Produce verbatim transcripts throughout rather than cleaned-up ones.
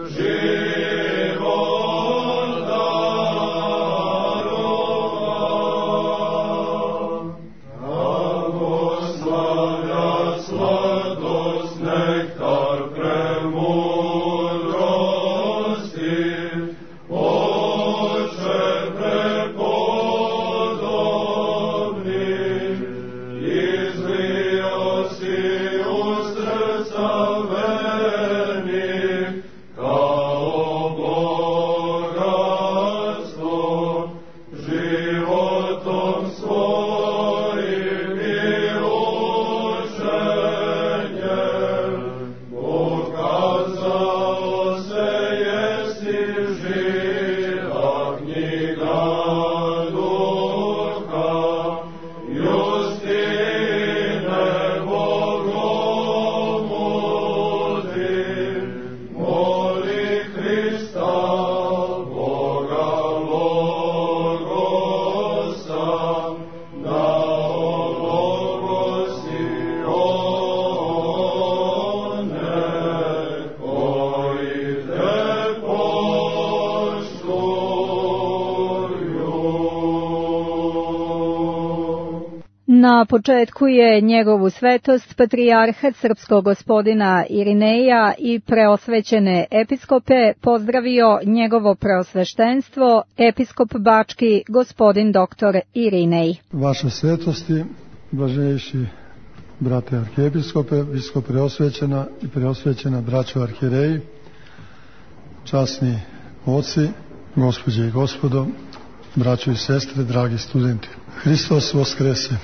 Na početku je njegovu svetost patrijarha srpskog gospodina Irineja i preosvećene episkope pozdravio njegovo preosveštenstvo episkop Bački gospodin doktor Irinej. Vaša svetosti, blaženejši brate arhijepiskope, visoko preosvećena i preosvećena braćo arhijereji, časni oci, gospođe i gospodo, braćo i sestre, dragi studenti. Hristos Voskrese!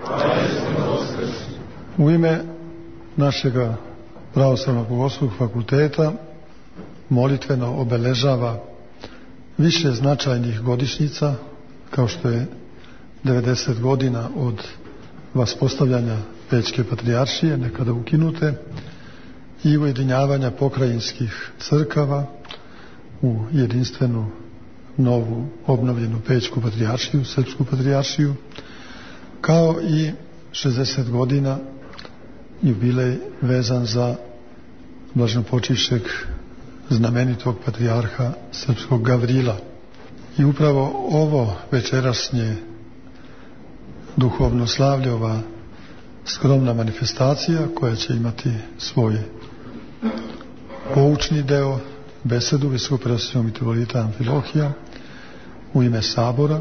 U ime našega pravoslavnog bogoslovnog fakulteta molitveno obeležava više značajnih godišnjica, kao što je devedeset godina od vaspostavljanja Pećke patrijaršije, nekada ukinute, i ujedinjavanja pokrajinskih crkava u jedinstvenu novu obnovljenu Pećku patrijaršiju, Srpsku patrijaršiju, kao i šezdeset godina jubilej vezan za blaženopočivšeg znamenitog patrijarha srpskog Gavrila. I upravo ovo večerašnje duhovno slavlje, ova skromna manifestacija koja će imati svoj poučni deo, besedu visokopreosvećenog mitropolita Amfilohija u ime Sabora,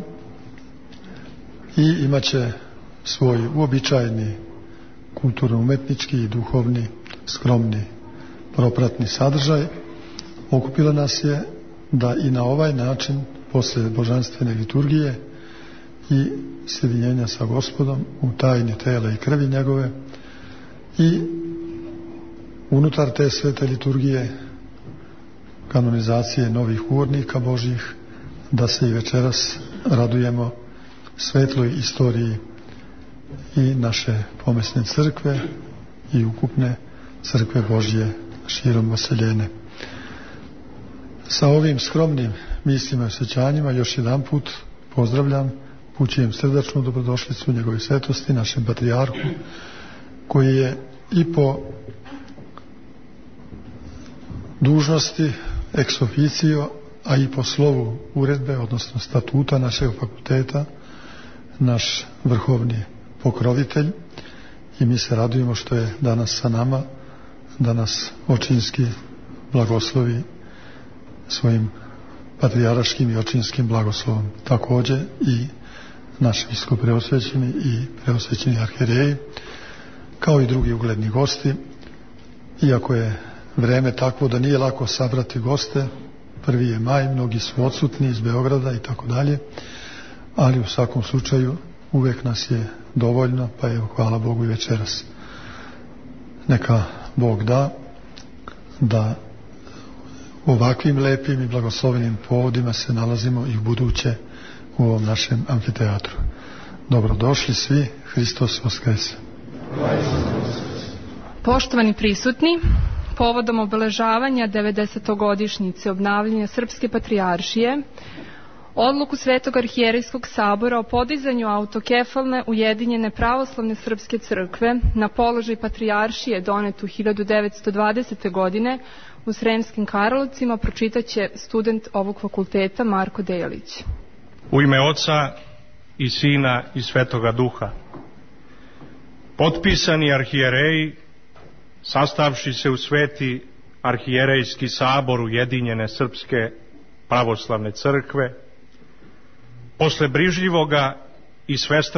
i imaće svoj uobičajeni kulturno-umetnički i duhovni, skromni, propratni sadržaj. Okupila nas je da i na ovaj način, posle božanstvene liturgije i sjedinjenja sa Gospodom u tajni tela i krvi njegove, i unutar te svete liturgije kanonizacije novih uvodnika Božjih, da se i večeras radujemo svetloj istoriji i naše pomesne crkve i ukupne crkve Božje širom vaseljene. Sa ovim skromnim mislima i osjećanjima još jedan put pozdravljam, upućujem srdačnu dobrodošlicu njegove svetosti, našem patrijarhu, koji je i po dužnosti ex officio, a i po slovu uredbe, odnosno statuta našeg fakulteta, naš vrhovni pokrovitelj, i mi se radujemo što je danas sa nama, da nas očinski blagoslovi svojim patrijaraškim i očinskim blagoslovom. Također i naš visoko preosvećeni i preosvećeni arhijereji, kao i drugi ugledni gosti. Iako je vreme takvo da nije lako sabrati goste, prvi je maj, mnogi su odsutni iz Beograda i tako dalje, ali u svakom slučaju uvek nas je dovoljno, pa evo, hvala Bogu i večeras. Neka Bog da da ovakvim lepim i blagoslovenim povodima se nalazimo i u buduće u ovom našem amfiteatru. Dobrodošli svi, Hristos Voskrese! Poštovani prisutni, povodom obeležavanja devedesetogodišnjice obnavljanja Srpske patrijaršije, Odluku Svetog arhijerejskog sabora o podizanju autokefalne ujedinjene pravoslavne srpske crkve na položaj patrijaršije donetu hiljadu devetsto dvadesete. godine u Sremskim Karlovcima pročitaće student ovog fakulteta Marko Delić. U ime Oca i Sina i Svetoga Duha. Potpisani arhijereji, sastavši se u Sveti arhijerejski sabor ujedinjene srpske pravoslavne crkve, posle brižljivoga i svestranog